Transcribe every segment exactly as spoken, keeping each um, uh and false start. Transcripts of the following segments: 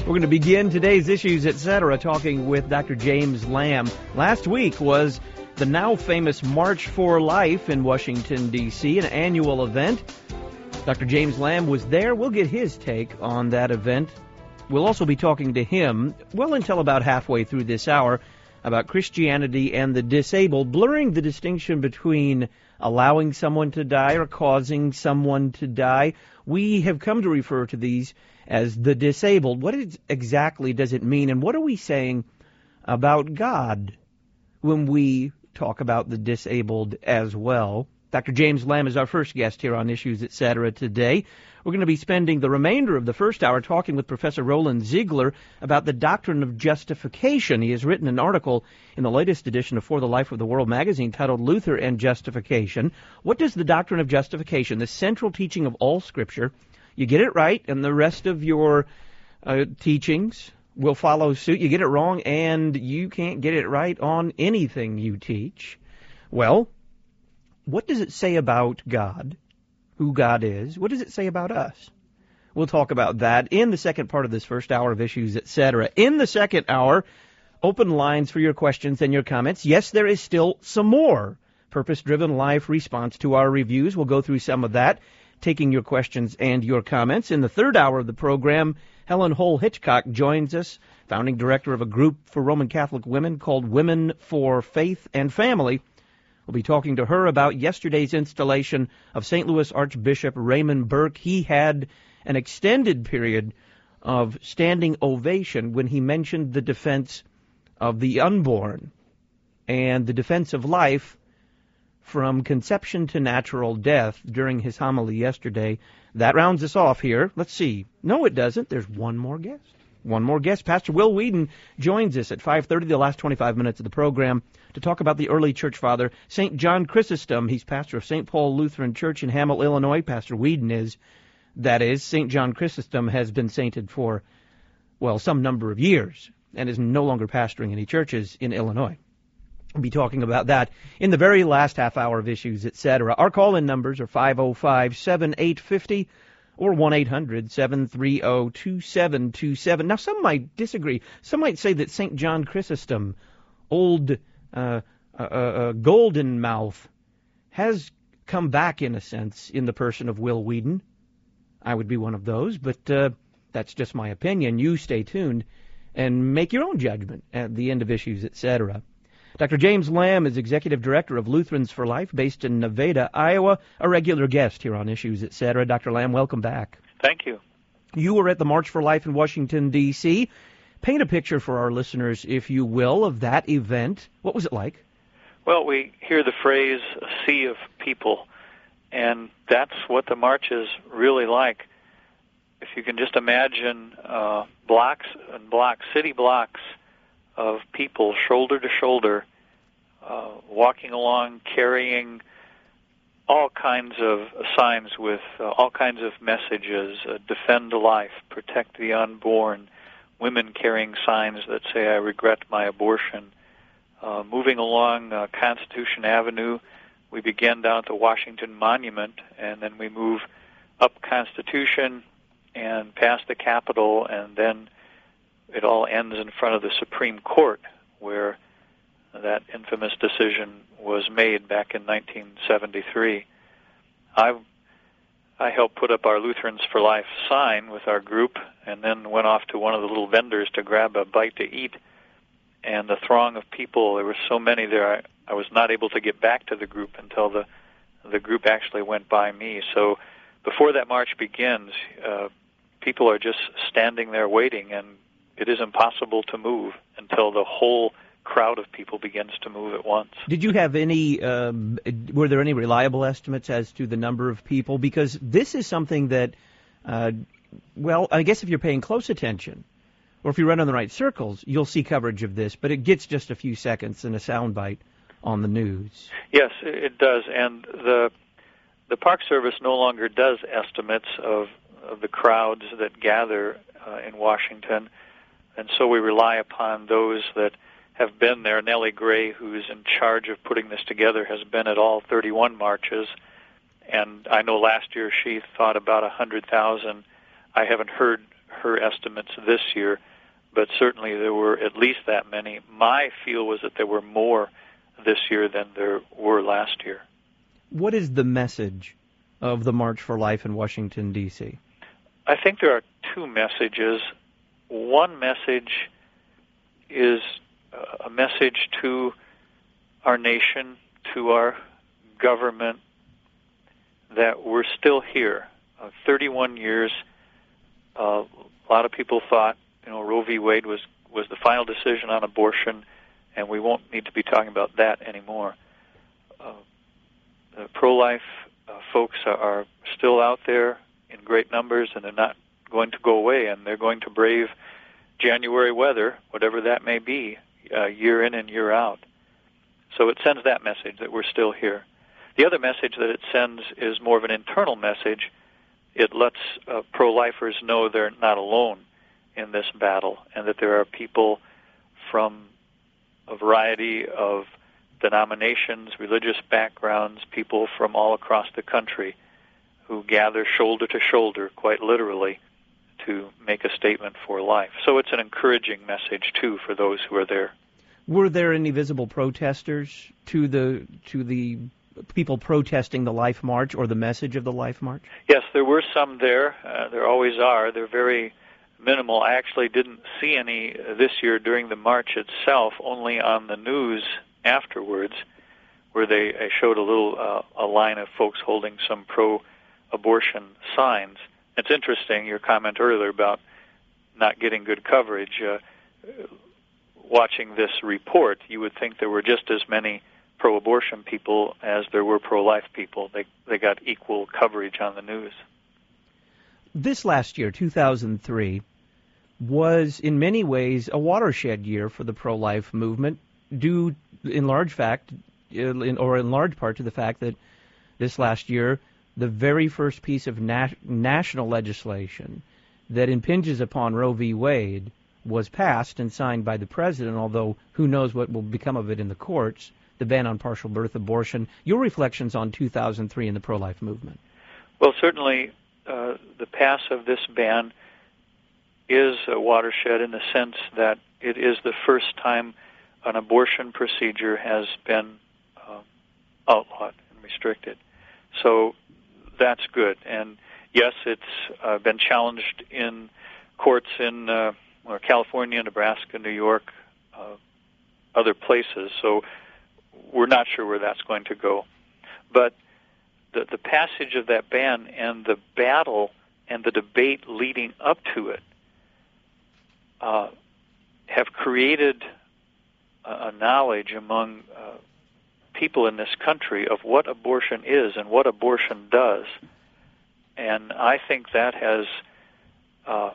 We're going to begin today's Issues, et cetera, talking with Doctor James Lamb. Last week was the now famous March for Life in Washington, D C, an annual event. Doctor James Lamb was there. We'll get his take on that event. We'll also be talking to him well until about halfway through this hour about Christianity and the disabled, blurring the distinction between allowing someone to die or causing someone to die. We have come to refer to these as the disabled. What is, exactly does it mean, and what are we saying about God when we talk about the disabled as well? Doctor James Lamb is our first guest here on Issues, et cetera today. We're going to be spending the remainder of the first hour talking with Professor Roland Ziegler about the doctrine of justification. He has written an article in the latest edition of For the Life of the World magazine titled Luther and Justification. What does the doctrine of justification, the central teaching of all Scripture, you get it right and the rest of your uh, teachings will follow suit. You get it wrong and you can't get it right on anything you teach. Well, what does it say about God, who God is? What does it say about us? We'll talk about that in the second part of this first hour of Issues, et cetera. In the second hour, open lines for your questions and your comments. Yes, there is still some more purpose-driven life response to our reviews. We'll go through some of that, taking your questions and your comments. In the third hour of the program, Helen Hull Hitchcock joins us, founding director of a group for Roman Catholic women called Women for Faith and Family. We'll be talking to her about yesterday's installation of Saint Louis Archbishop Raymond Burke. He had an extended period of standing ovation when he mentioned the defense of the unborn and the defense of life from conception to natural death during his homily yesterday. That rounds us off here. Let's see. No, it doesn't. There's one more guest. One more guest. Pastor Will Whedon joins us at five thirty, the last twenty-five minutes of the program, to talk about the early church father, Saint John Chrysostom. He's pastor of Saint Paul Lutheran Church in Hamel, Illinois. Pastor Whedon is. That is, Saint John Chrysostom has been sainted for, well, some number of years and is no longer pastoring any churches in Illinois. We'll be talking about that in the very last half hour of Issues, et cetera. Our call-in numbers are five oh five, seven eight five oh or one eight hundred, seven three zero, two seven two seven. Now, some might disagree. Some might say that Saint John Chrysostom, old uh, uh, uh, golden mouth, has come back, in a sense, in the person of Will Whedon. I would be one of those, but uh, that's just my opinion. You stay tuned and make your own judgment at the end of Issues, et cetera. Doctor James Lamb is Executive Director of Lutherans for Life, based in Nevada, Iowa, a regular guest here on Issues, et cetera. Doctor Lamb, welcome back. Thank you. You were at the March for Life in Washington, D C Paint a picture for our listeners, if you will, of that event. What was it like? Well, we hear the phrase, a sea of people, and that's what the march is really like. If you can just imagine uh, blocks and blocks, city blocks, of people shoulder to shoulder, uh, walking along, carrying all kinds of signs with uh, all kinds of messages, uh, defend life, protect the unborn, women carrying signs that say, I regret my abortion. Uh, moving along uh, Constitution Avenue, we begin down at the Washington Monument, and then we move up Constitution and past the Capitol, and then it all ends in front of the Supreme Court, where that infamous decision was made back in nineteen seventy-three. I I helped put up our Lutherans for Life sign with our group, and then went off to one of the little vendors to grab a bite to eat. And the throng of people, there were so many there, I, I was not able to get back to the group until the the group actually went by me. So before that march begins, uh, people are just standing there waiting, and it is impossible to move until the whole crowd of people begins to move at once. Did you have any, um, were there any reliable estimates as to the number of people? Because this is something that, uh, well, I guess if you're paying close attention, or if you run in the right circles, you'll see coverage of this, but it gets just a few seconds in a soundbite on the news. Yes, it does, and the the Park Service no longer does estimates of, of the crowds that gather uh, in Washington. And so we rely upon those that have been there. Nellie Gray, who's in charge of putting this together, has been at all thirty-one marches. And I know last year she thought about one hundred thousand. I haven't heard her estimates this year, but certainly there were at least that many. My feel was that there were more this year than there were last year. What is the message of the March for Life in Washington, D C? I think there are two messages. One message is a message to our nation, to our government, that we're still here. Uh, thirty-one years, uh, a lot of people thought, you know, Roe v. Wade was, was the final decision on abortion, and we won't need to be talking about that anymore. Uh, the pro-life uh, folks are, are still out there in great numbers, and they're not going to go away, and they're going to brave January weather, whatever that may be, uh, year in and year out. So it sends that message that we're still here. The other message that it sends is more of an internal message. It lets uh, pro-lifers know they're not alone in this battle, and that there are people from a variety of denominations, religious backgrounds, people from all across the country who gather shoulder to shoulder, quite literally, to make a statement for life. So it's an encouraging message, too, for those who are there. Were there any visible protesters to the to the people protesting the Life March or the message of the Life March? Yes, there were some there. Uh, there always are. They're very minimal. I actually didn't see any this year during the march itself, only on the news afterwards, where they uh, showed a little uh, a line of folks holding some pro-abortion signs. It's interesting, your comment earlier about not getting good coverage. Uh, watching this report, you would think there were just as many pro-abortion people as there were pro-life people. They they got equal coverage on the news. This last year, two thousand three, was in many ways a watershed year for the pro-life movement, due in large fact, in, or in large part to the fact that this last year, the very first piece of nat- national legislation that impinges upon Roe v. Wade was passed and signed by the president, although who knows what will become of it in the courts, the ban on partial birth abortion. Your reflections on two thousand three and the pro-life movement? Well, certainly uh, the pass of this ban is a watershed in the sense that it is the first time an abortion procedure has been uh, outlawed and restricted. So that's good. And yes, it's uh, been challenged in courts in uh, California, Nebraska, New York, uh, other places. So we're not sure where that's going to go. But the, the passage of that ban and the battle and the debate leading up to it uh, have created a, a knowledge among uh, people in this country of what abortion is and what abortion does. And I think that has uh,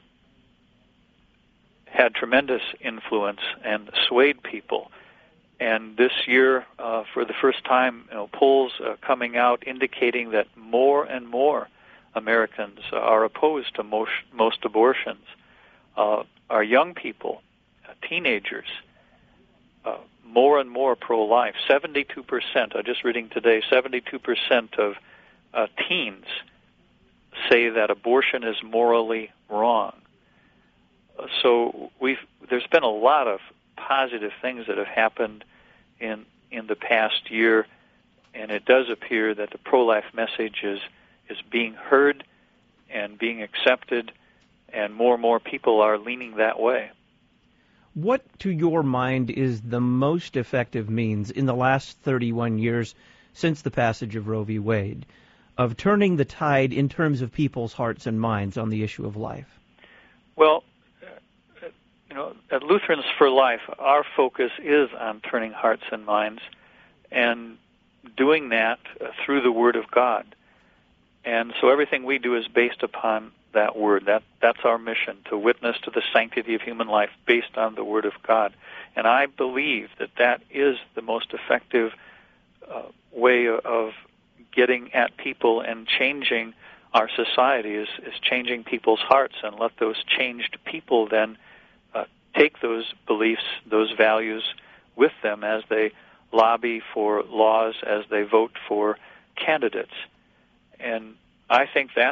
had tremendous influence and swayed people. And this year, uh, for the first time, you know, polls uh, coming out indicating that more and more Americans are opposed to most, most abortions. Uh, our young people, uh, teenagers, uh, more and more pro-life. seventy-two percent, I'm just reading today, seventy-two percent of uh, teens say that abortion is morally wrong. Uh, so we've there's been a lot of positive things that have happened in in the past year, and it does appear that the pro-life message is is being heard and being accepted, and more and more people are leaning that way. What, to your mind, is the most effective means in the last thirty-one years since the passage of Roe v. Wade of turning the tide in terms of people's hearts and minds on the issue of life? Well, you know, at Lutherans for Life, our focus is on turning hearts and minds and doing that uh, through the Word of God. And so everything we do is based upon that Word. That That's our mission, to witness to the sanctity of human life based on the Word of God. And I believe that that is the most effective uh, way of getting at people and changing our society, is, is changing people's hearts, and let those changed people then uh, take those beliefs, those values with them as they lobby for laws, as they vote for candidates. And I think that's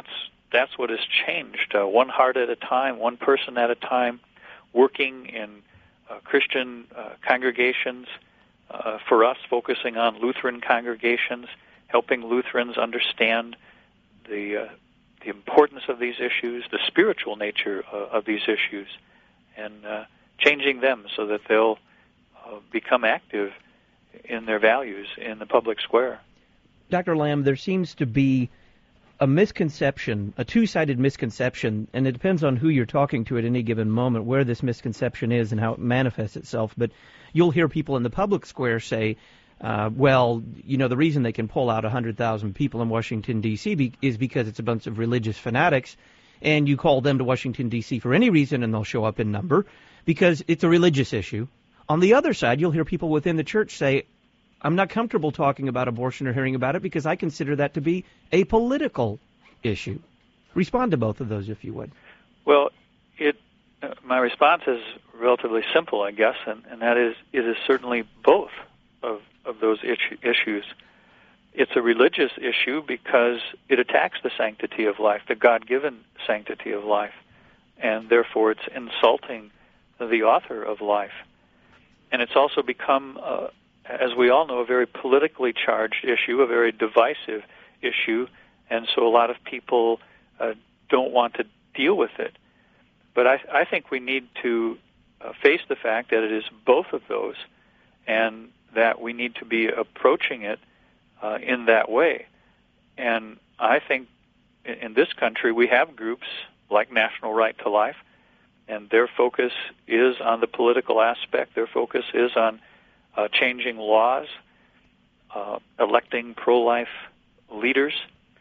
that's what has changed. Uh, one heart at a time, one person at a time, working in uh, Christian uh, congregations. Uh, for us, focusing on Lutheran congregations, helping Lutherans understand the uh, the importance of these issues, the spiritual nature uh, of these issues, and uh, changing them so that they'll uh, become active in their values in the public square. Doctor Lamb, there seems to be a misconception, a two-sided misconception, and it depends on who you're talking to at any given moment where this misconception is and how it manifests itself. But you'll hear people in the public square say, uh, well, you know, the reason they can pull out one hundred thousand people in Washington, D C be- is because it's a bunch of religious fanatics, and you call them to Washington, D C for any reason and they'll show up in number because it's a religious issue. On the other side, you'll hear people within the church say, I'm not comfortable talking about abortion or hearing about it because I consider that to be a political issue. Respond to both of those, if you would. Well, it uh, my response is relatively simple, I guess, and, and that is it is certainly both of, of those issue, issues. It's a religious issue because it attacks the sanctity of life, the God-given sanctity of life, and therefore it's insulting the author of life. And it's also become uh, as we all know, a very politically charged issue, a very divisive issue, and so a lot of people uh, don't want to deal with it. But I, I think we need to uh, face the fact that it is both of those, and that we need to be approaching it uh, in that way. And I think in, in this country we have groups like National Right to Life, and their focus is on the political aspect. Their focus is on Uh, changing laws, uh, electing pro-life leaders,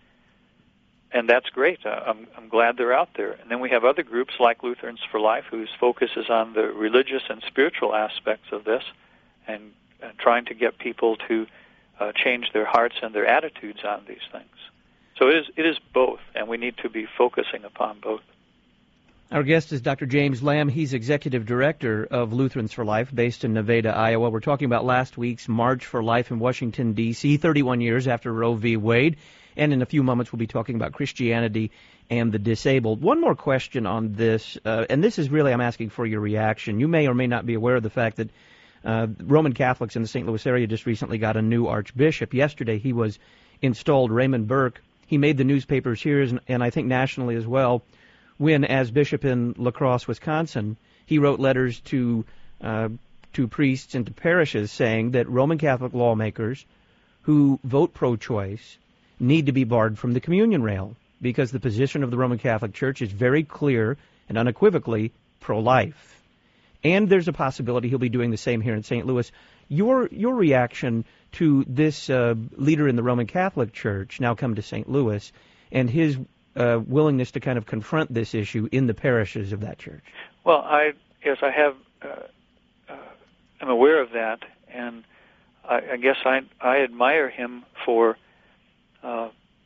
and that's great. Uh, I'm, I'm glad they're out there. And then we have other groups like Lutherans for Life whose focus is on the religious and spiritual aspects of this and uh, trying to get people to uh, change their hearts and their attitudes on these things. So it is, it is both, and we need to be focusing upon both. Our guest is Doctor James Lamb. He's Executive Director of Lutherans for Life, based in Nevada, Iowa. We're talking about last week's March for Life in Washington, D C, thirty-one years after Roe v. Wade. And in a few moments, we'll be talking about Christianity and the disabled. One more question on this, uh, and this is really, I'm asking for your reaction. You may or may not be aware of the fact that uh, Roman Catholics in the Saint Louis area just recently got a new archbishop. Yesterday, he was installed, Raymond Burke. He made the newspapers here, and I think nationally as well, when, as bishop in La Crosse, Wisconsin, he wrote letters to uh, to priests and to parishes saying that Roman Catholic lawmakers who vote pro-choice need to be barred from the communion rail because the position of the Roman Catholic Church is very clear and unequivocally pro-life. And there's a possibility he'll be doing the same here in Saint Louis. Your your reaction to this uh, leader in the Roman Catholic Church, now come to Saint Louis, and his Uh, willingness to kind of confront this issue in the parishes of that church? Well, I yes, I have. Uh, uh, I'm aware of that, and I, I guess I I admire him for uh,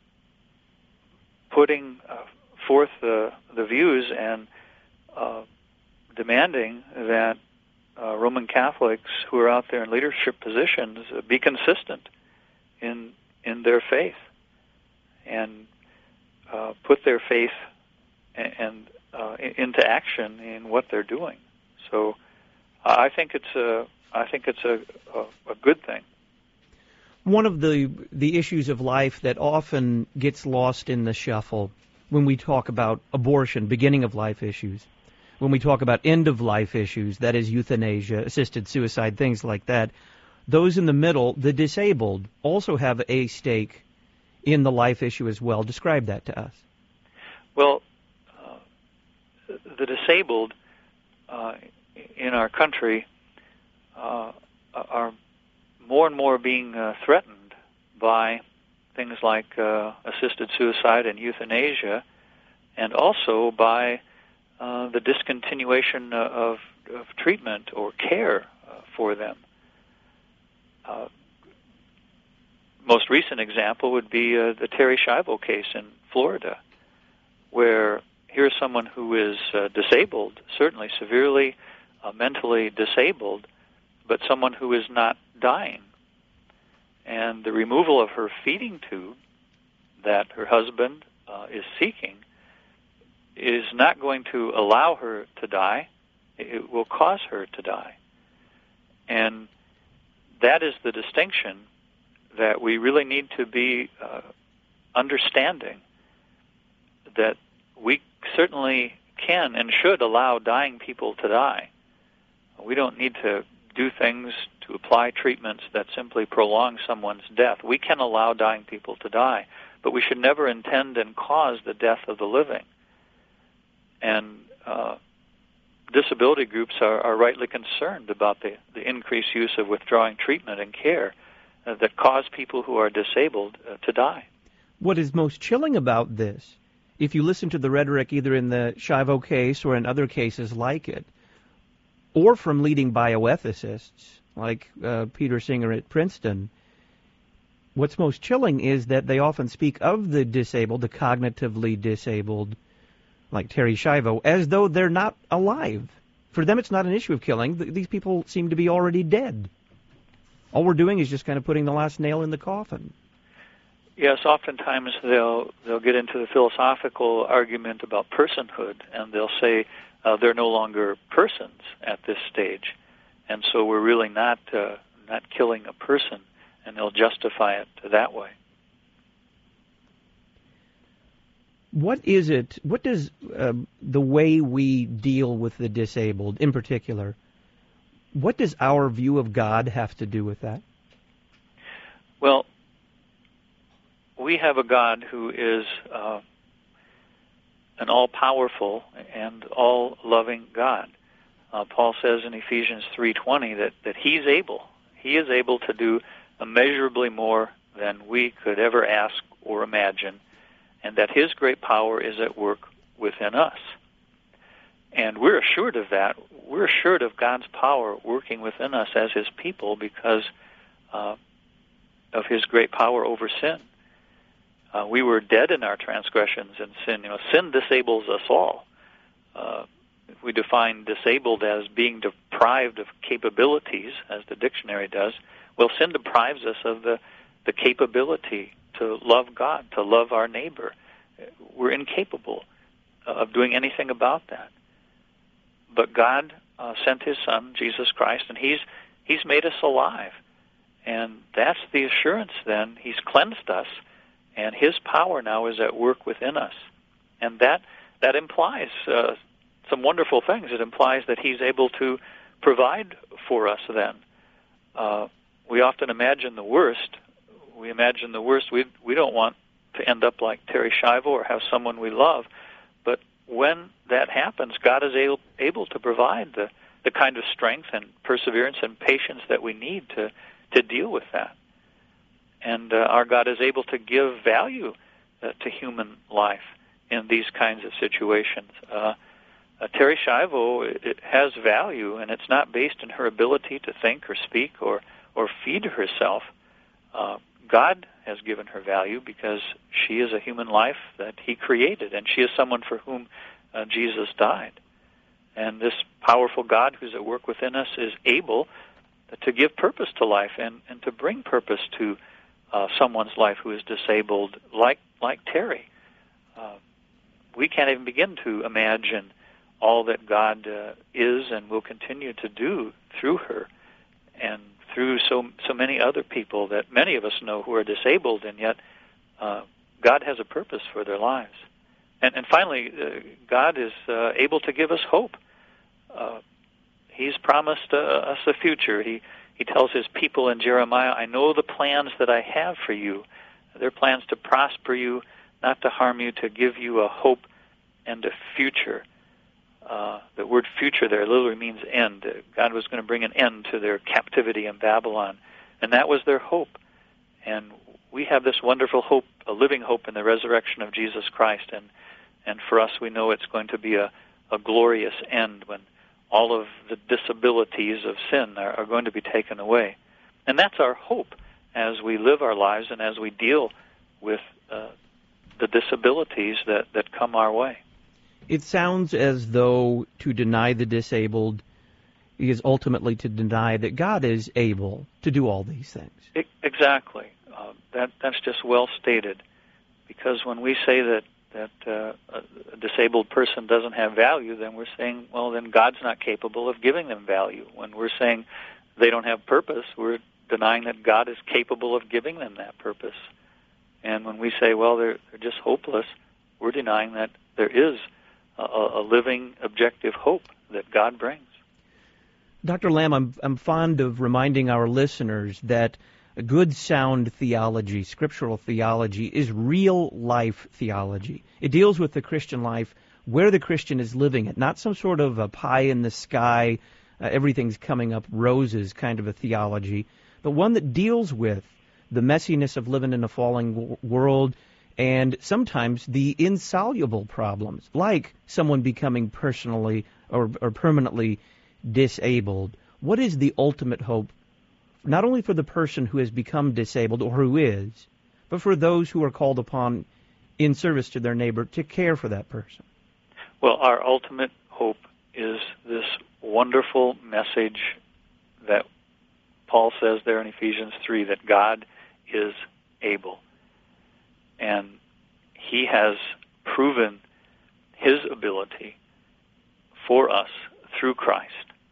putting uh, forth the the views and uh, demanding that uh, Roman Catholics who are out there in leadership positions uh, be consistent in in their faith and Uh, put their faith and, and uh, into action in what they're doing. So uh, I think it's a I think it's a, a, a good thing. One of the the issues of life that often gets lost in the shuffle when we talk about abortion, beginning of life issues, when we talk about end of life issues, that is euthanasia, assisted suicide, things like that, those in the middle, the disabled, also have a stake in the life issue as well. Describe that to us. Well, uh, the disabled uh, in our country uh, are more and more being uh, threatened by things like uh, assisted suicide and euthanasia, and also by uh, the discontinuation of, of treatment or care uh, for them. Uh, most recent example would be uh, the Terri Schiavo case in Florida, where here's someone who is uh, disabled, certainly severely uh, mentally disabled, but someone who is not dying. And the removal of her feeding tube that her husband uh, is seeking is not going to allow her to die. It will cause her to die. And that is the distinction that we really need to be uh, understanding, that we certainly can and should allow dying people to die. We don't need to do things to apply treatments that simply prolong someone's death. We can allow dying people to die, but we should never intend and cause the death of the living. And uh, disability groups are, are rightly concerned about the, the increased use of withdrawing treatment and care uh, that cause people who are disabled uh, to die. What is most chilling about this, if you listen to the rhetoric either in the Schiavo case or in other cases like it, or from leading bioethicists like uh, Peter Singer at Princeton, what's most chilling is that they often speak of the disabled, the cognitively disabled, like Terri Schiavo, as though they're not alive. For them, it's not an issue of killing. These people seem to be already dead. All we're doing is just kind of putting the last nail in the coffin. Yes, oftentimes they'll they'll get into the philosophical argument about personhood, and they'll say uh, they're no longer persons at this stage, and so we're really not uh, not killing a person, and they'll justify it that way. What is it, what does uh, the way we deal with the disabled in particular, what does our view of God have to do with that? Well, we have a God who is uh, an all-powerful and all-loving God. Uh, Paul says in Ephesians three twenty that, that He's able. He is able to do immeasurably more than we could ever ask or imagine, and that His great power is at work within us. And we're assured of that. We're assured of God's power working within us as His people because uh, of His great power over sin. Uh, we were dead in our transgressions and sin. You know, sin disables us all. Uh, if we define disabled as being deprived of capabilities, as the dictionary does, well, sin deprives us of the, the capability to love God, to love our neighbor. We're incapable of doing anything about that. But God uh, sent His Son, Jesus Christ, and He's He's made us alive. And that's the assurance then. He's cleansed us, and His power now is at work within us. And that that implies uh, some wonderful things. It implies that He's able to provide for us then. Uh, we often imagine the worst. We imagine the worst. We we don't want to end up like Terri Schiavo or have someone we love. But when that happens, God is able, able to provide the, the kind of strength and perseverance and patience that we need to, to deal with that. And uh, our God is able to give value uh, to human life in these kinds of situations. Uh, uh, Terri Schiavo, it has value, and it's not based on her ability to think or speak or, or feed herself. Uh, God has given her value because she is a human life that He created, and she is someone for whom uh, Jesus died. And this powerful God who's at work within us is able to give purpose to life and, and to bring purpose to uh, someone's life who is disabled, like like Terri. Uh, we can't even begin to imagine all that God uh, is and will continue to do through her and through so so many other people that many of us know who are disabled, and yet uh, God has a purpose for their lives. And, and finally, uh, God is uh, able to give us hope. Uh, he's promised uh, us a future. He He tells His people in Jeremiah, "I know the plans that I have for you. They're plans to prosper you, not to harm you, to give you a hope and a future." Uh, the word future there literally means end. God was going to bring an end to their captivity in Babylon, and that was their hope. And we have this wonderful hope, a living hope in the resurrection of Jesus Christ, and, and for us we know it's going to be a, a glorious end when all of the disabilities of sin are, are going to be taken away. And that's our hope as we live our lives and as we deal with uh, the disabilities that, that come our way. It sounds as though to deny the disabled is ultimately to deny that God is able to do all these things. It, exactly. Uh, that that's just well stated. Because when we say that that uh, a disabled person doesn't have value, then we're saying, well, then God's not capable of giving them value. When we're saying they don't have purpose, we're denying that God is capable of giving them that purpose. And when we say, well, they're, they're just hopeless, we're denying that there is a, a living, objective hope that God brings. Doctor Lamb, I'm, I'm fond of reminding our listeners that a good, sound theology, scriptural theology, is real-life theology. It deals with the Christian life where the Christian is living it, not some sort of a pie-in-the-sky, uh, everything's coming up roses kind of a theology, but one that deals with the messiness of living in a falling w- world and sometimes the insoluble problems, like someone becoming personally or, or permanently disabled. What is the ultimate hope, not only for the person who has become disabled or who is, but for those who are called upon in service to their neighbor to care for that person? Well, our ultimate hope is this wonderful message that Paul says there in Ephesians three, that God is able. And he has proven his ability for us through Christ.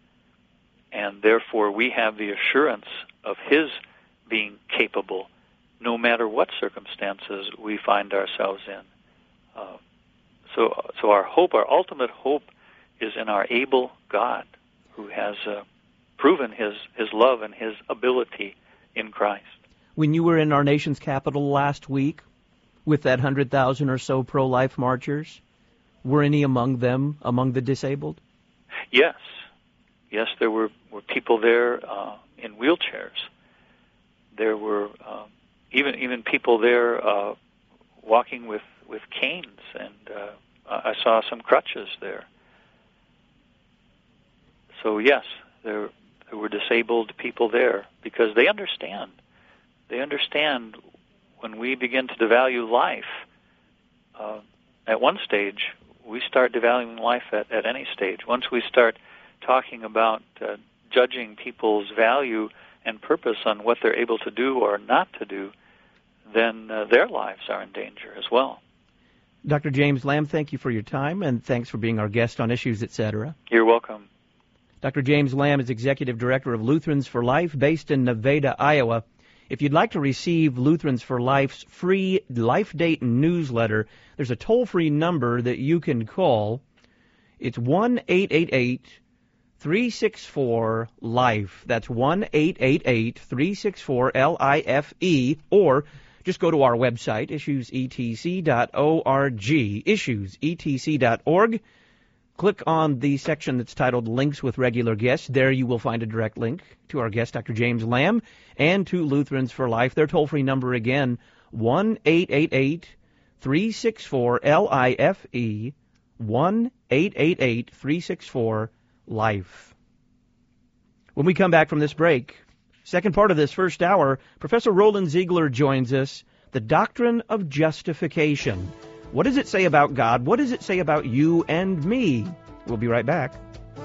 And therefore we have the assurance of his being capable no matter what circumstances we find ourselves in. Uh, so, so our hope, our ultimate hope, is in our able God who has uh, proven his, his love and his ability in Christ. When you were in our nation's capital last week with that one hundred thousand or so pro-life marchers, were any among them among the disabled? Yes. Yes, there were, were people there uh, in wheelchairs. There were uh, even even people there uh, walking with, with canes, and uh, I saw some crutches there. So yes, there, there were disabled people there because they understand. They understand when we begin to devalue life, uh, at one stage, we start devaluing life at, at any stage. Once we start talking about uh, judging people's value and purpose on what they're able to do or not to do, then uh, their lives are in danger as well. Doctor James Lamb, thank you for your time, and thanks for being our guest on Issues, et cetera. You're welcome. Doctor James Lamb is Executive Director of Lutherans for Life, based in Nevada, Iowa. If you'd like to receive Lutherans for Life's free Life Date newsletter, there's a toll-free number that you can call. It's one eight eight eight, three six four, LIFE. That's one eight eight eight, three six four, L I F E, or just go to our website, issues e t c dot org, issues e t c dot org. Click on the section that's titled Links with Regular Guests. There you will find a direct link to our guest, Doctor James Lamb, and to Lutherans for Life. Their toll-free number again, one eight eight eight, three six four, L I F E, one eight eight eight, three six four, LIFE. When we come back from this break, second part of this first hour, Professor Roland Ziegler joins us, the doctrine of justification. What does it say about God? What does it say about you and me? We'll be right back.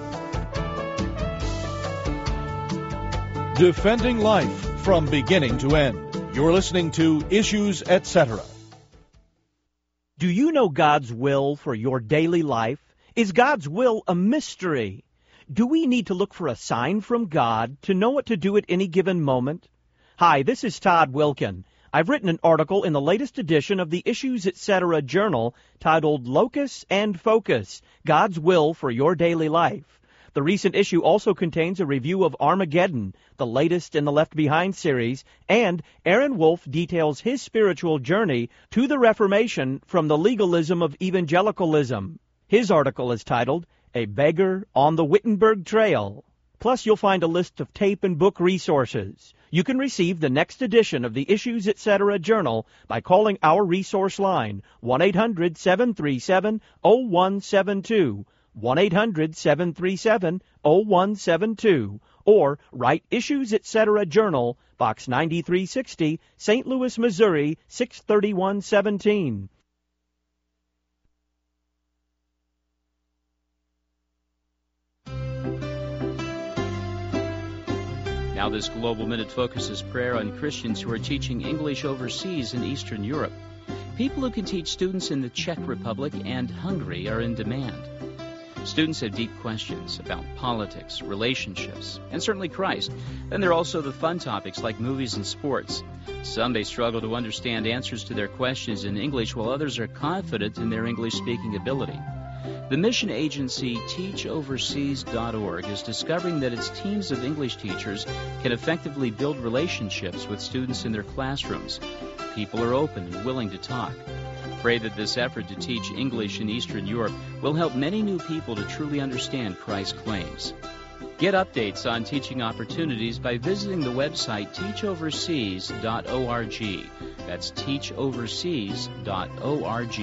Defending life from beginning to end. You're listening to Issues, et cetera. Do you know God's will for your daily life? Is God's will a mystery? Do we need to look for a sign from God to know what to do at any given moment? Hi, this is Todd Wilkin. I've written an article in the latest edition of the Issues, et cetera journal titled Locus and Focus, God's Will for Your Daily Life. The recent issue also contains a review of Armageddon, the latest in the Left Behind series, and Aaron Wolf details his spiritual journey to the Reformation from the legalism of evangelicalism. His article is titled, A Beggar on the Wittenberg Trail. Plus, you'll find a list of tape and book resources. You can receive the next edition of the Issues, et cetera journal by calling our resource line, one eight hundred, seven three seven, zero one seven two, one eight hundred, seven three seven, zero one seven two, or write Issues, et cetera journal, Box ninety-three sixty, Saint Louis, Missouri, six thirty-one seventeen. Now this Global Minute focuses prayer on Christians who are teaching English overseas in Eastern Europe. People who can teach students in the Czech Republic and Hungary are in demand. Students have deep questions about politics, relationships, and certainly Christ. Then there are also the fun topics like movies and sports. Some may struggle to understand answers to their questions in English, while others are confident in their English-speaking ability. The mission agency Teach Overseas dot org is discovering that its teams of English teachers can effectively build relationships with students in their classrooms. People are open and willing to talk. Pray that this effort to teach English in Eastern Europe will help many new people to truly understand Christ's claims. Get updates on teaching opportunities by visiting the website Teach Overseas dot org. That's Teach Overseas dot org.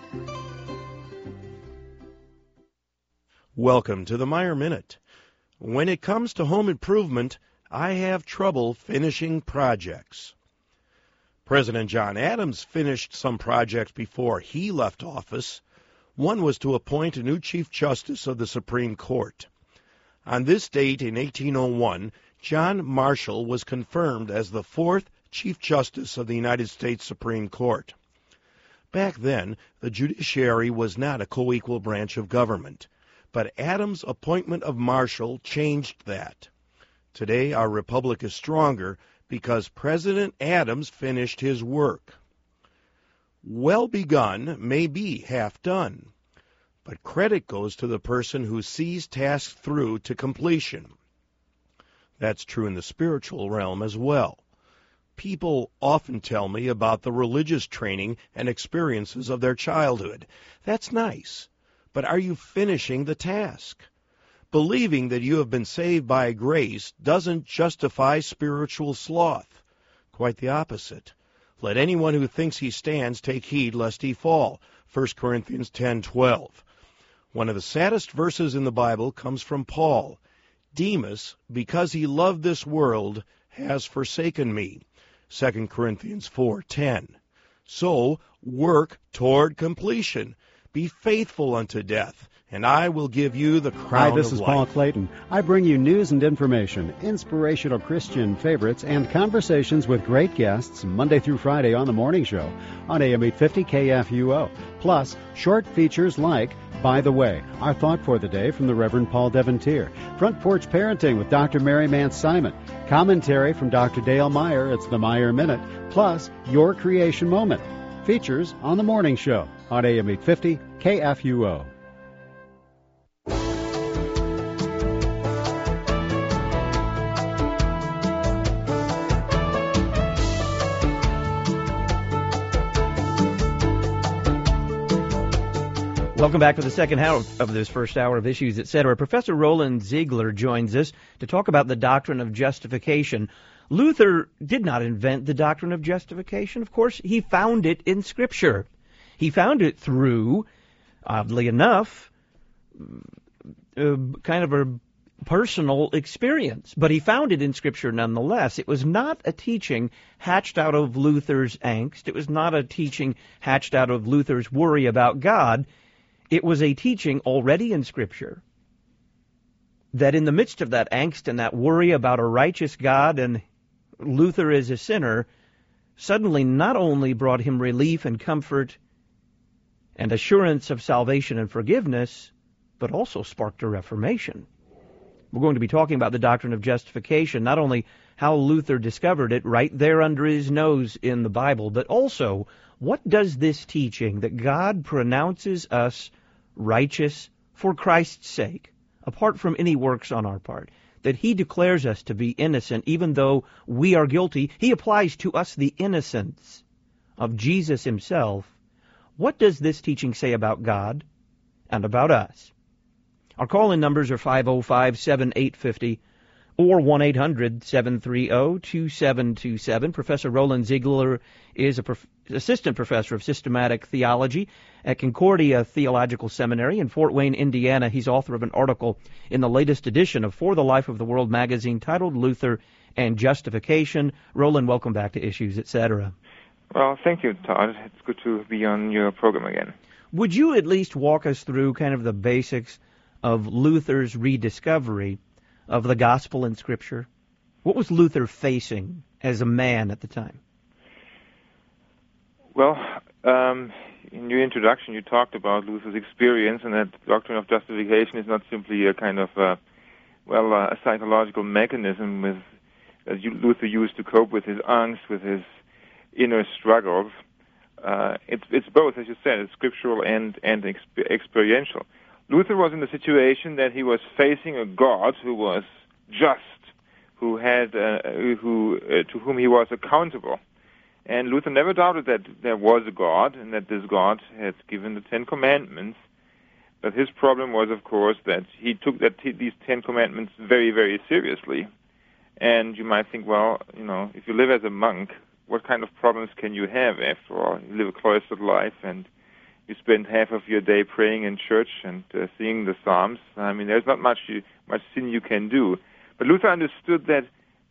Welcome to the Meyer Minute. When it comes to home improvement, I have trouble finishing projects. President John Adams finished some projects before he left office. One was to appoint a new Chief Justice of the Supreme Court. On this date in eighteen oh one, John Marshall was confirmed as the fourth Chief Justice of the United States Supreme Court. Back then, the judiciary was not a co-equal branch of government. But Adams' appointment of Marshall changed that. Today, our republic is stronger because President Adams finished his work. Well begun may be half done, but credit goes to the person who sees tasks through to completion. That's true in the spiritual realm as well. People often tell me about the religious training and experiences of their childhood. That's nice. But are you finishing the task? Believing that you have been saved by grace doesn't justify spiritual sloth. Quite the opposite. Let anyone who thinks he stands take heed lest he fall. First Corinthians ten twelve. One of the saddest verses in the Bible comes from Paul. Demas, because he loved this world, has forsaken me. Second Corinthians four ten. So, work toward completion. Be faithful unto death, and I will give you the crown of life. Hi, this is Paul Clayton. I bring you news and information, inspirational Christian favorites, and conversations with great guests Monday through Friday on The Morning Show on A M eight fifty K F U O. Plus, short features like By the Way, our thought for the day from the Reverend Paul Devontier, Front Porch Parenting with Doctor Mary Mance Simon, commentary from Doctor Dale Meyer, it's the Meyer Minute, plus Your Creation Moment. Features on The Morning Show on A M eight fifty K F U O. Welcome back for the second hour of this first hour of Issues, et cetera. Professor Roland Ziegler joins us to talk about the doctrine of justification. Luther did not invent the doctrine of justification. Of course, he found it in Scripture. He found it through, oddly enough, uh, kind of a personal experience. But he found it in Scripture nonetheless. It was not a teaching hatched out of Luther's angst. It was not a teaching hatched out of Luther's worry about God. It was a teaching already in Scripture that in the midst of that angst and that worry about a righteous God and Luther as a sinner, suddenly not only brought him relief and comfort and assurance of salvation and forgiveness, but also sparked a reformation. We're going to be talking about the doctrine of justification, not only how Luther discovered it right there under his nose in the Bible, but also what does this teaching that God pronounces us righteous for Christ's sake, apart from any works on our part, that he declares us to be innocent even though we are guilty, he applies to us the innocence of Jesus himself. What does this teaching say about God and about us? Our call-in numbers are five oh five, seven eight five oh or one eight hundred, seven three zero, two seven two seven. Professor Roland Ziegler is a prof- assistant professor of systematic theology at Concordia Theological Seminary in Fort Wayne, Indiana. He's author of an article in the latest edition of For the Life of the World magazine titled Luther and Justification. Roland, welcome back to Issues, et cetera. Well, thank you, Todd. It's good to be on your program again. Would you at least walk us through kind of the basics of Luther's rediscovery of the gospel in Scripture? What was Luther facing as a man at the time? Well, Um, in your introduction, you talked about Luther's experience, and that doctrine of justification is not simply a kind of, uh, well, uh, a psychological mechanism with, that you, Luther used to cope with his angst, with his inner struggles. Uh, it's it's both, as you said, it's scriptural and and exp- experiential. Luther was in the situation that he was facing a God who was just, who had uh, who uh, to whom he was accountable, and Luther never doubted that there was a God and that this God had given the Ten Commandments. But his problem was, of course, that he took that t- these Ten Commandments very, very seriously. And you might think, well, you know, if you live as a monk, what kind of problems can you have? After all, you live a cloistered life, and you spend half of your day praying in church and uh, singing the Psalms. I mean, there's not much you, much sin you can do. But Luther understood that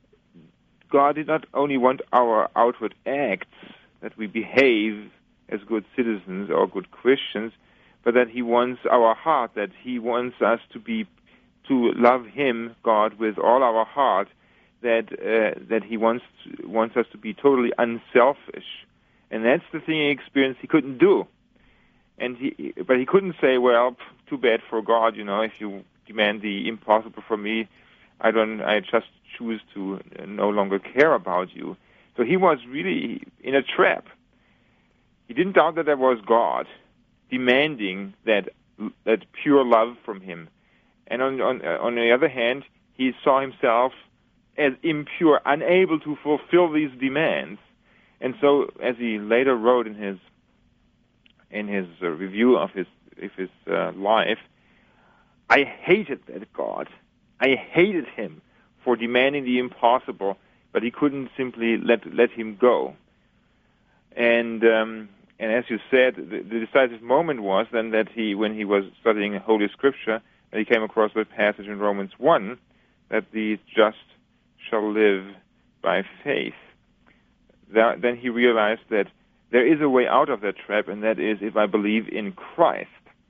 God did not only want our outward acts, that we behave as good citizens or good Christians, but that he wants our heart, that he wants us to be, to love him, God, with all our heart, that uh, that he wants wants us to be totally unselfish, and that's the thing he experienced he couldn't do. And he, but he couldn't say, well, too bad for God, you know, if you demand the impossible from me, I don't, I just choose to no longer care about you. So he was really in a trap. He didn't doubt that there was God demanding that that pure love from him, and on on on the other hand, he saw himself as impure, unable to fulfill these demands. And so, as he later wrote in his in his uh, review of his of his uh, life, I hated that God. I hated him for demanding the impossible, but he couldn't simply let let him go. And um, and as you said, the, the decisive moment was then that he, when he was studying Holy Scripture, that he came across the passage in Romans one that the just shall live by faith. That, then he realized that there is a way out of that trap, and that is if I believe in Christ.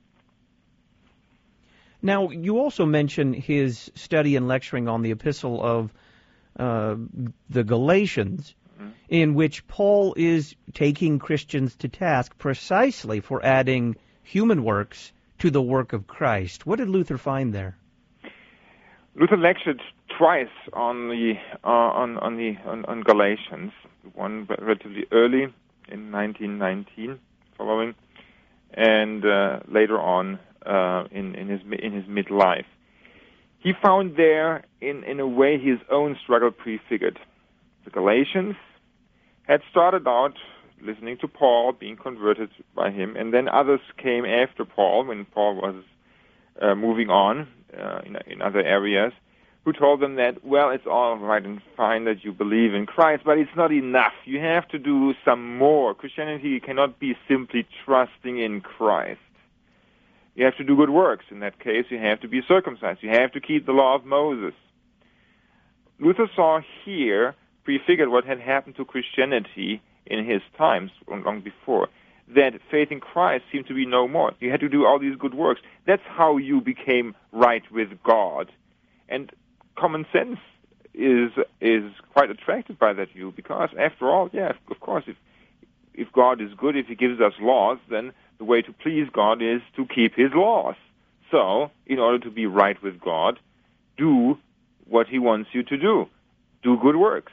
Now, you also mention his study and lecturing on the epistle of uh, the Galatians, mm-hmm. in which Paul is taking Christians to task precisely for adding human works to the work of Christ. What did Luther find there? Luther lectured twice on the uh, on on the on, on Galatians. One relatively early in nineteen nineteen, following, and uh, later on uh, in in his in his midlife. He found there, in in a way, his own struggle prefigured. The Galatians had started out listening to Paul, being converted by him, and then others came after Paul when Paul was uh, moving on uh, in in other areas, who told them that, well, it's all right and fine that you believe in Christ, but it's not enough. You have to do some more. Christianity cannot be simply trusting in Christ. You have to do good works. In that case, you have to be circumcised. You have to keep the law of Moses. Luther saw here, prefigured what had happened to Christianity in his times, long before, that faith in Christ seemed to be no more. You had to do all these good works. That's how you became right with God. And common sense is is quite attracted by that view, because after all, yeah, of course, if if God is good, if he gives us laws, then the way to please God is to keep his laws. So, in order to be right with God, do what he wants you to do. Do good works.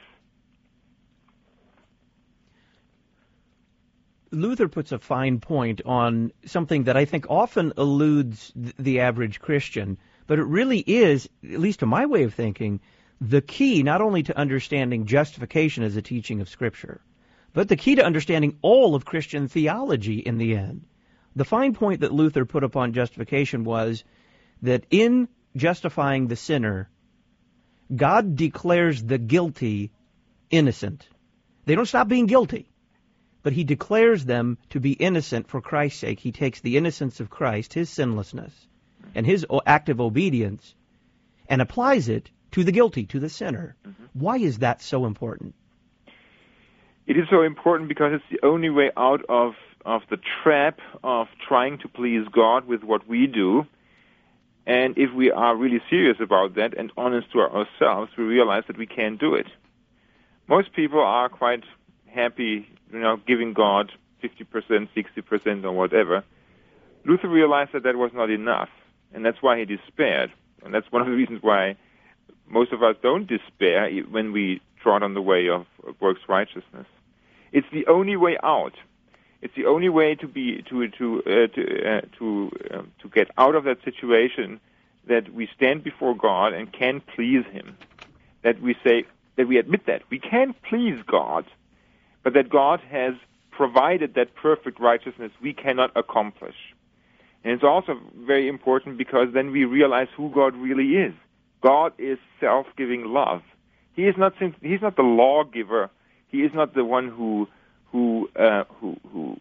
Luther puts a fine point on something that I think often eludes the average Christian, but it really is, at least to my way of thinking, the key not only to understanding justification as a teaching of Scripture, but the key to understanding all of Christian theology in the end. The fine point that Luther put upon justification was that in justifying the sinner, God declares the guilty innocent. They don't stop being guilty, but he declares them to be innocent for Christ's sake. He takes the innocence of Christ, his sinlessness, and his active obedience, and applies it to the guilty, to the sinner. Mm-hmm. Why is that so important? It is so important because it's the only way out of, of the trap of trying to please God with what we do. And if we are really serious about that and honest to ourselves, we realize that we can't do it. Most people are quite happy, you know, giving God fifty percent, sixty percent, or whatever. Luther realized that that was not enough, and that's why he despaired. And that's one of the reasons why most of us don't despair when we trod on the way of works righteousness. It's the only way out. It's the only way to be to to uh, to uh, to uh, to get out of that situation, that we stand before God and can please Him. That we say that we admit that we can please God, but that God has provided that perfect righteousness we cannot accomplish. And it's also very important because then we realize who God really is. God is self-giving love. He is not He's not the lawgiver. He is not the one who who uh, who, who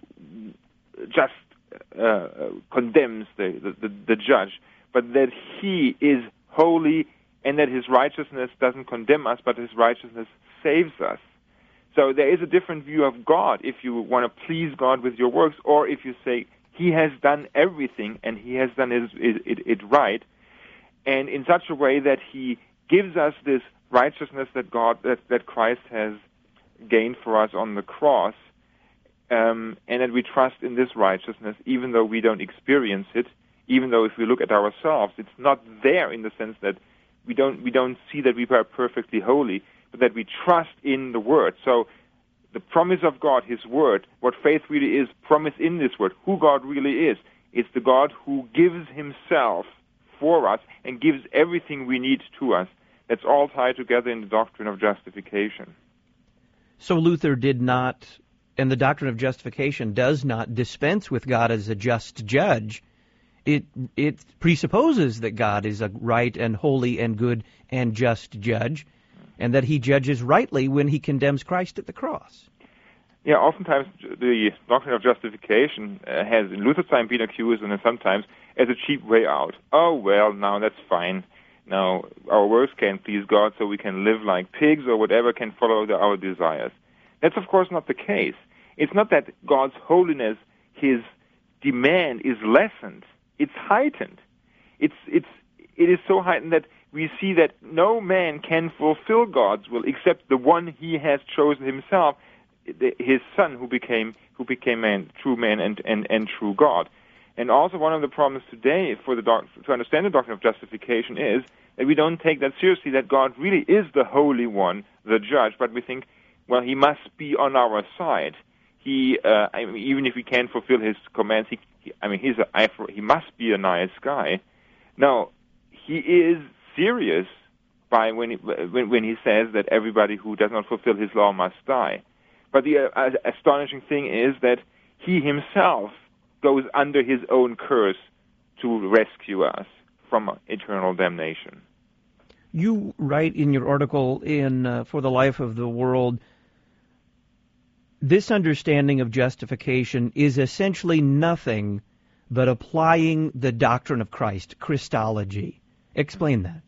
just uh, condemns the, the the judge, but that He is holy and that His righteousness doesn't condemn us, but His righteousness saves us. So there is a different view of God if you want to please God with your works, or if you say He has done everything and He has done it, it, it right, and in such a way that He gives us this righteousness that God that, that Christ has gained for us on the cross, um, and that we trust in this righteousness, even though we don't experience it, even though if we look at ourselves, it's not there in the sense that we don't we don't see that we are perfectly holy, but that we trust in the Word. So the promise of God, His Word, what faith really is, promise in this Word, who God really is. It's the God who gives Himself for us and gives everything we need to us. That's all tied together in the doctrine of justification. So Luther did not, and the doctrine of justification does not dispense with God as a just judge. It it presupposes that God is a right and holy and good and just judge, and that He judges rightly when He condemns Christ at the cross. Yeah, oftentimes the doctrine of justification uh, has in Luther's time been accused, and sometimes as a cheap way out. Oh, well, now that's fine. Now our works can't please God, so we can live like pigs or whatever, can follow the, our desires. That's, of course, not the case. It's not that God's holiness, His demand is lessened. It's heightened. It's it's it is so heightened that we see that no man can fulfill God's will except the one He has chosen Himself, His Son, who became who became man, true man and, and, and true God. And also one of the problems today for the doc, to understand the doctrine of justification is that we don't take that seriously, that God really is the Holy One, the Judge, but we think, well, He must be on our side. He, uh, I mean, even if we can't fulfill His commands, he, he I mean, he's a, he must be a nice guy. No, He is serious by when he, when, when He says that everybody who does not fulfill His law must die. But the uh, astonishing thing is that He Himself goes under His own curse to rescue us from eternal damnation. You write in your article in uh, For the Life of the World, this understanding of justification is essentially nothing but applying the doctrine of Christ, Christology. Explain that.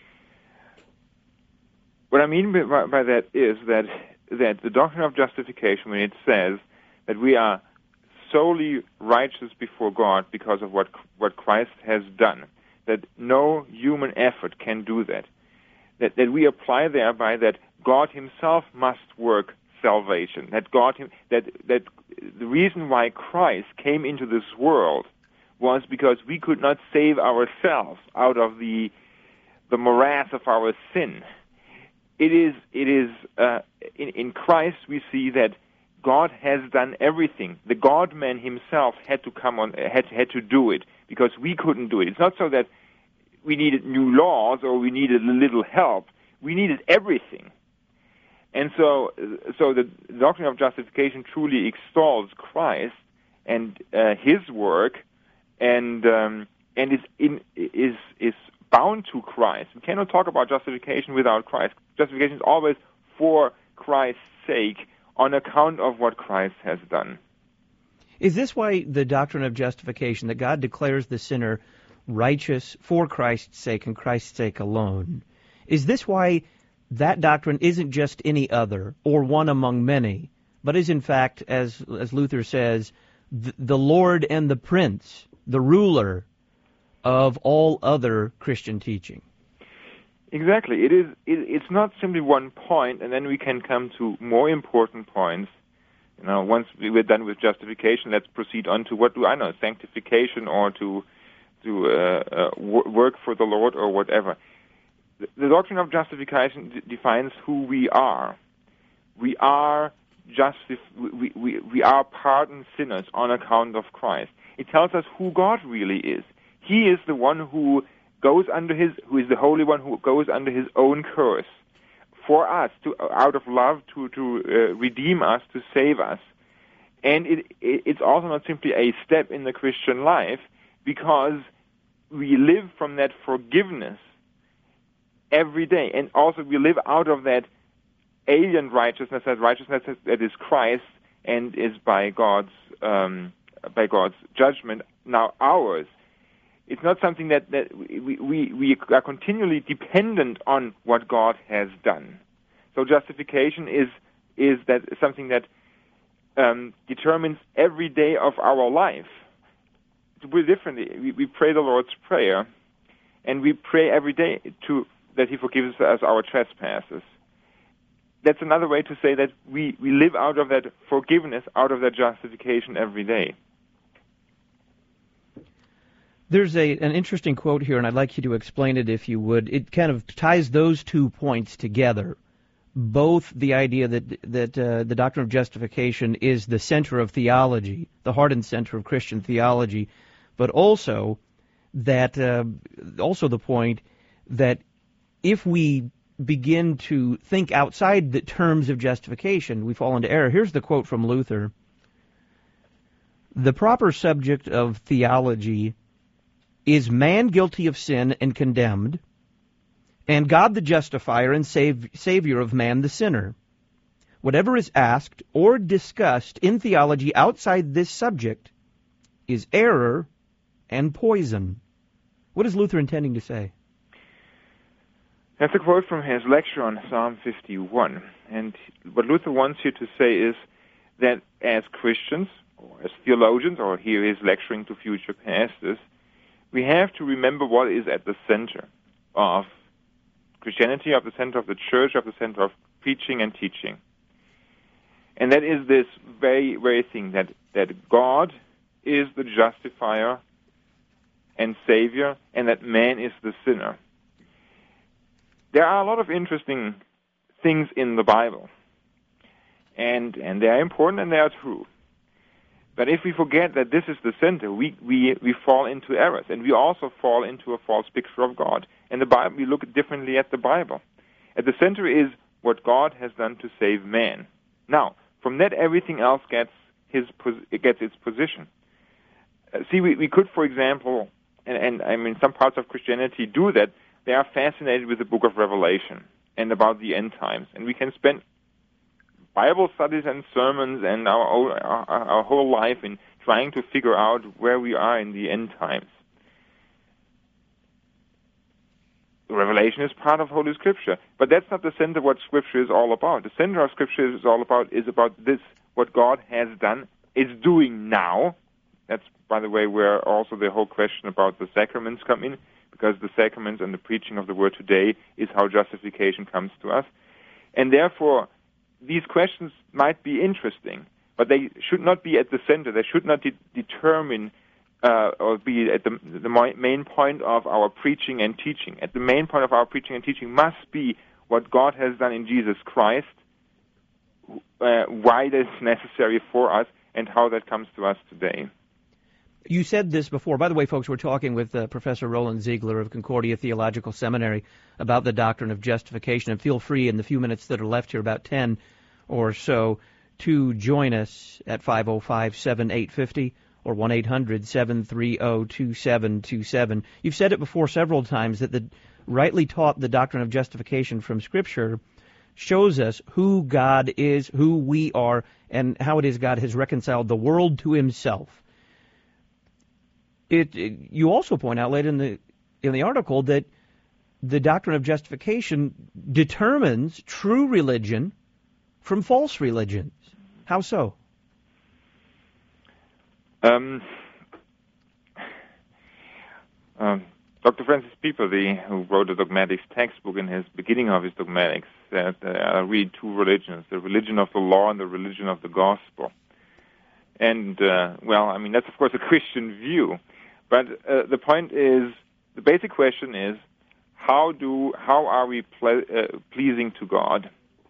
What I mean by, by that is that that the doctrine of justification, when it says that we are solely righteous before God because of what what Christ has done, that no human effort can do that, that, that we apply thereby that God Himself must work salvation, that God that that the reason why Christ came into this world was because we could not save ourselves out of the the morass of our sin. It is it is uh, in, in Christ we see that God has done everything. The God-man Himself had to come on, had had to do it because we couldn't do it. It's not so that we needed new laws or we needed a little help. We needed everything. And so, so the doctrine of justification truly extols Christ and uh, His work, and um, and is in is is bound to Christ. We cannot talk about justification without Christ. Justification is always for Christ's sake, on account of what Christ has done. Is this why the doctrine of justification, that God declares the sinner righteous for Christ's sake and Christ's sake alone, is this why that doctrine isn't just any other or one among many, but is in fact, as as Luther says, the, the Lord and the Prince, the ruler of all other Christian teaching? Exactly. It is. It, it's not simply one point, and then we can come to more important points You know, once we were done with justification, let's proceed on to, what do I know, sanctification, or to to uh, uh, w- work for the Lord, or whatever. The, the doctrine of justification d- defines who we are. We are justif- we, we, we are pardoned sinners on account of Christ. It tells us who God really is. He is the one who goes under his, who is the Holy One, who goes under his own curse for us, to out of love, to to uh, redeem us, to save us. And it, it it's also not simply a step in the Christian life, because we live from that forgiveness every day, and also we live out of that alien righteousness, that righteousness that is Christ and is by God's um, by God's judgment now ours. It's not something that, that we, we, we are continually dependent on what God has done. So justification is is that something that um, determines every day of our life. To put it differently, we, we pray the Lord's Prayer, and we pray every day to that He forgives us our trespasses. That's another way to say that we, we live out of that forgiveness, out of that justification every day. There's a an interesting quote here, and I'd like you to explain it if you would. It kind of ties those two points together, both the idea that that uh, the doctrine of justification is the center of theology, the heart and center of Christian theology, but also that uh, also the point that if we begin to think outside the terms of justification, we fall into error. Here's the quote from Luther: "The proper subject of theology is man guilty of sin and condemned, and God the justifier and save, savior of man the sinner. Whatever is asked or discussed in theology outside this subject is error and poison." What is Luther intending to say? That's a quote from his lecture on Psalm fifty-one. And what Luther wants you to say is that as Christians, or as theologians, or here he's lecturing to future pastors, we have to remember what is at the center of Christianity, of the center of the church, of the center of preaching and teaching. And that is this very, very thing, that, that God is the justifier and savior, and that man is the sinner. There are a lot of interesting things in the Bible, and, and they are important and they are true. But if we forget that this is the center, we, we, we fall into errors, and we also fall into a false picture of God. And the Bible, we look differently at the Bible. At the center is what God has done to save man. Now, from that, everything else gets his it gets its position. Uh, see, we, we could, for example, and, and I mean, some parts of Christianity do that. They are fascinated with the book of Revelation and about the end times, and we can spend Bible studies and sermons and our, our our whole life in trying to figure out where we are in the end times. Revelation is part of Holy Scripture, but that's not the center of what Scripture is all about. The center of Scripture is all about is about this, what God has done, is doing now. That's, by the way, where also the whole question about the sacraments come in, because the sacraments and the preaching of the Word today is how justification comes to us. And therefore, these questions might be interesting, but they should not be at the center. They should not de- determine uh, or be at the, the main point of our preaching and teaching. At the main point of our preaching and teaching must be what God has done in Jesus Christ, uh, why that's necessary for us, and how that comes to us today. You said this before. By the way, folks, we're talking with uh, Professor Roland Ziegler of Concordia Theological Seminary about the doctrine of justification. And feel free in the few minutes that are left here, about ten or so, to join us at five oh five, seven eight five oh or one eight hundred, seven three zero, two seven two seven. You've said it before several times that the rightly taught the doctrine of justification from Scripture shows us who God is, who we are, and how it is God has reconciled the world to Himself. It, it, you also point out later in the in the article that the doctrine of justification determines true religion from false religions. How so? Um, um, Doctor Francis Peabody, who wrote a dogmatics textbook in his beginning of his dogmatics, said there are really two religions, the religion of the law and the religion of the gospel. And, uh, well, I mean, that's, of course, a Christian view. But uh, the point is, the basic question is, how do how are we ple- uh, pleasing to God?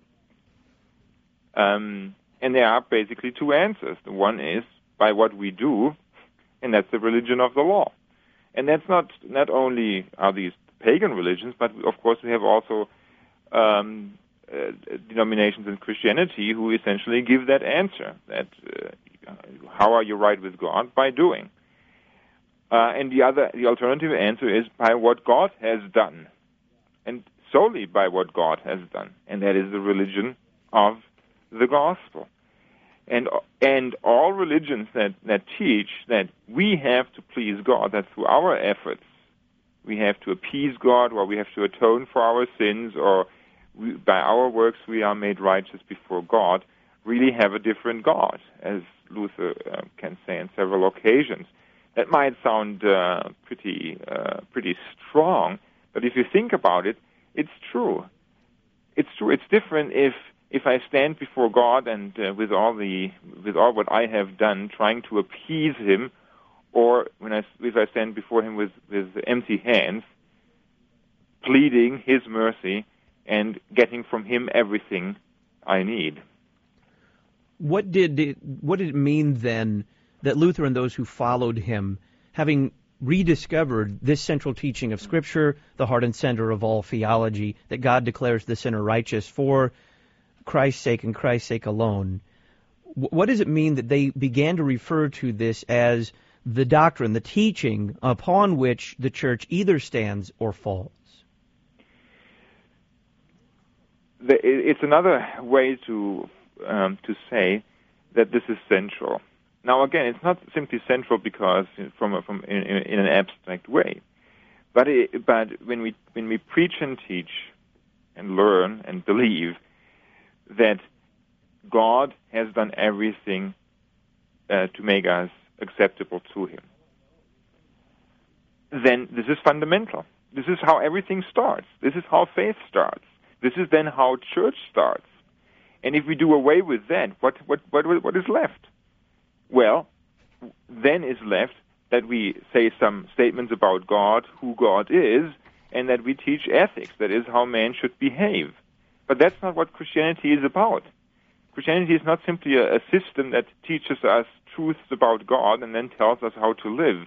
Um, and there are basically two answers. The one is by what we do, and that's the religion of the law. And that's not not only are these pagan religions, but of course we have also um, uh, denominations in Christianity who essentially give that answer, that uh, how are you right with God? By doing. Uh, and the other, the alternative answer is by what God has done, and solely by what God has done, and that is the religion of the gospel. And and all religions that, that teach that we have to please God, that through our efforts we have to appease God, or we have to atone for our sins, or we, by our works we are made righteous before God, really have a different God, as Luther uh, can say on several occasions. That might sound uh, pretty uh, pretty strong, but if you think about it, it's true. It's true. It's different if if I stand before God and uh, with all the with all what I have done, trying to appease Him, or when I if I stand before Him with, with empty hands, pleading His mercy and getting from Him everything I need. What did it, what did it mean then that Luther and those who followed him, having rediscovered this central teaching of Scripture, the heart and center of all theology, that God declares the sinner righteous for Christ's sake and Christ's sake alone, what does it mean that they began to refer to this as the doctrine, the teaching upon which the church either stands or falls? It's another way to um, to say that this is central. Now, again, it's not simply central because from a, from in, in an abstract way, but it, but when we when we preach and teach and learn and believe that God has done everything uh, to make us acceptable to Him, then this is fundamental. This is how everything starts. This is how faith starts. This is then how church starts. And if we do away with that, what what what what is left? Well, then is left that we say some statements about God, who God is, and that we teach ethics, that is how man should behave. But that's not what Christianity is about. Christianity is not simply a, a system that teaches us truths about God and then tells us how to live.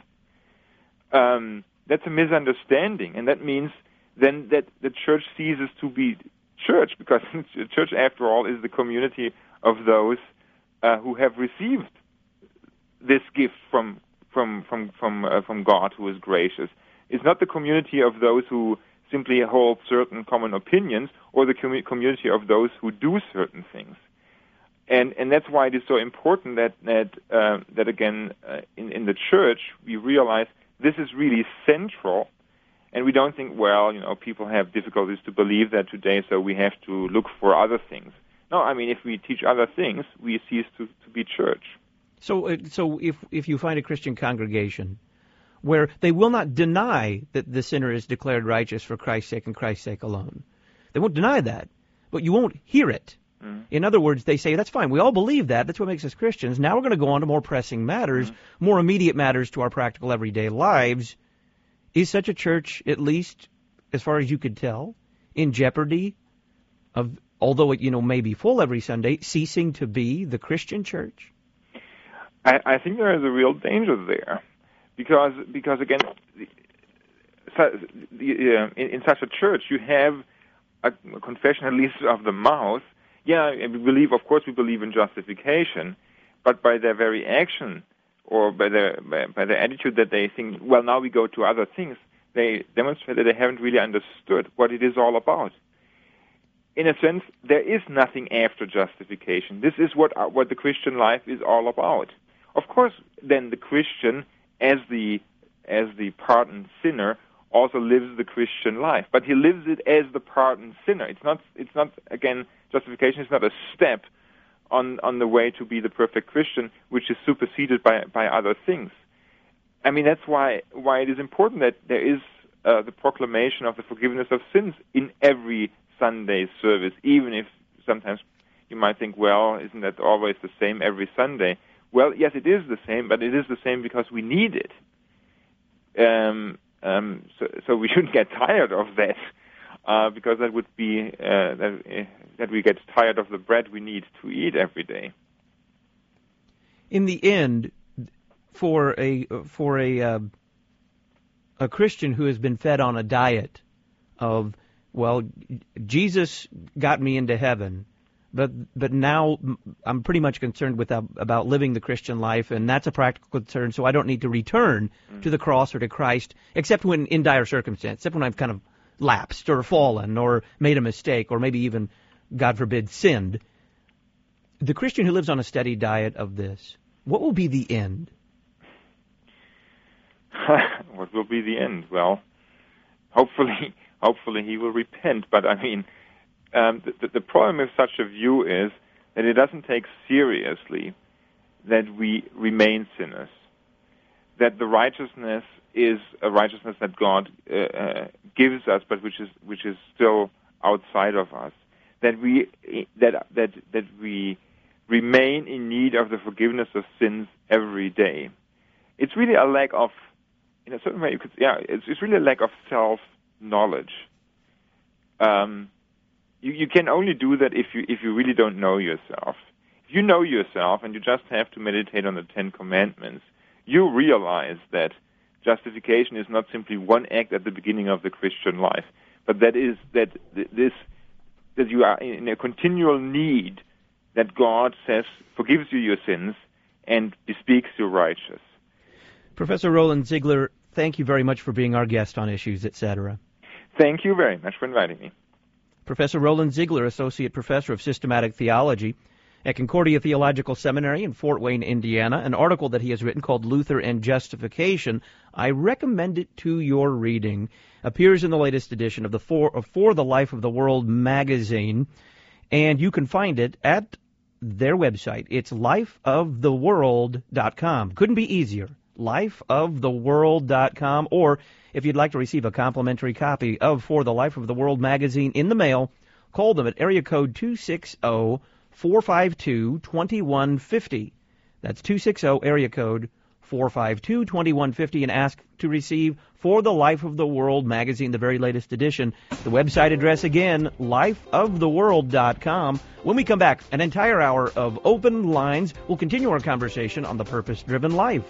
Um, that's a misunderstanding, and that means then that the church ceases to be church, because the church, after all, is the community of those uh, who have received this gift from from from from uh, from God, who is gracious. It's not the community of those who simply hold certain common opinions, or the com- community of those who do certain things. And and that's why it is so important that that uh, that again uh, in in the church we realize this is really central, and we don't think, well, you know, people have difficulties to believe that today, so we have to look for other things. No, I mean, if we teach other things, we cease to, to be church. So, uh, so if if you find a Christian congregation where they will not deny that the sinner is declared righteous for Christ's sake and Christ's sake alone, they won't deny that, but you won't hear it. Mm-hmm. In other words, they say, that's fine, we all believe that, that's what makes us Christians. Now we're going to go on to more pressing matters, mm-hmm. more immediate matters to our practical everyday lives. Is such a church, at least as far as you could tell, in jeopardy of, although it, you know, may be full every Sunday, ceasing to be the Christian church? I, I think there is a real danger there, because because again, so, the, uh, in, in such a church you have a, a confession, at least of the mouth. Yeah, we believe, of course, we believe in justification, but by their very action, or by their by, by their attitude that they think, well, now we go to other things, they demonstrate that they haven't really understood what it is all about. In a sense, there is nothing after justification. This is what uh, what the Christian life is all about. Of course, then the Christian, as the as the pardoned sinner, also lives the Christian life, but he lives it as the pardoned sinner. It's not. It's not again. Justification is not a step on on the way to be the perfect Christian, which is superseded by by other things. I mean, that's why why it is important that there is uh, the proclamation of the forgiveness of sins in every Sunday service, even if sometimes you might think, well, isn't that always the same every Sunday? Well, yes, it is the same, but it is the same because we need it. Um, um, so, so we shouldn't get tired of that, uh, because that would be uh, that, uh, that we get tired of the bread we need to eat every day. In the end, for a for a uh, a Christian who has been fed on a diet of, well, Jesus got me into heaven, but but now I'm pretty much concerned with uh, about living the Christian life, and that's a practical concern, so I don't need to return mm. to the cross or to Christ, except when in dire circumstance, except when I've kind of lapsed or fallen or made a mistake or maybe even, God forbid, sinned. The Christian who lives on a steady diet of this, what will be the end? What will be the end? Well, hopefully, hopefully he will repent. But I mean, um, the, the problem with such a view is that it doesn't take seriously that we remain sinners, that the righteousness is a righteousness that God uh, uh, gives us, but which is which is still outside of us. That we that that that we remain in need of the forgiveness of sins every day. It's really a lack of, in a certain way, you could, yeah, it's, it's really a lack of self-knowledge. Um, you, you can only do that if you if you really don't know yourself. If you know yourself and you just have to meditate on the Ten Commandments, you realize that justification is not simply one act at the beginning of the Christian life, but that is that this that you are in a continual need that God says forgives you your sins and bespeaks you righteous. Professor Roland Ziegler, thank you very much for being our guest on Issues, et cetera. Thank you very much for inviting me. Professor Roland Ziegler, Associate Professor of Systematic Theology at Concordia Theological Seminary in Fort Wayne, Indiana, an article that he has written called Luther and Justification. I recommend it to your reading. Appears in the latest edition of the For, For the Life of the World magazine, and you can find it at their website. It's life of the world dot com. Couldn't be easier. life of the world dot com. Or if you'd like to receive a complimentary copy of For the Life of the World magazine in the mail, call them at area code two six zero, four five two, two one five zero. That's two six zero, area code four five two, two one five zero, and ask to receive For the Life of the World magazine, the very latest edition. The website address again, life of the world dot com. When we come back, an entire hour of open lines. We'll continue our conversation on the purpose-driven life.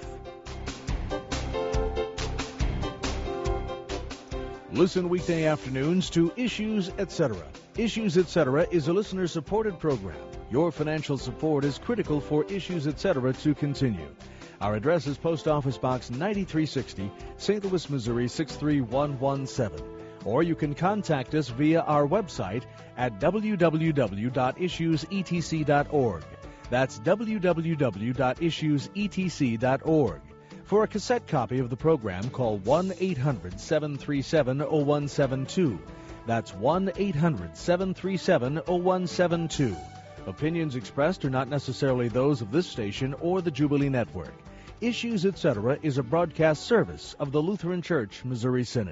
Listen weekday afternoons to Issues, et cetera. Issues, et cetera is a listener-supported program. Your financial support is critical for Issues, et cetera to continue. Our address is Post Office Box ninety-three sixty, Saint Louis, Missouri six three one one seven. Or you can contact us via our website at w w w dot issues e t c dot org. That's w w w dot issues e t c dot org. For a cassette copy of the program, call one eight hundred, seven three seven, zero one seven two. That's one eight hundred, seven three seven, zero one seven two. Opinions expressed are not necessarily those of this station or the Jubilee Network. Issues, et cetera is a broadcast service of the Lutheran Church, Missouri Synod.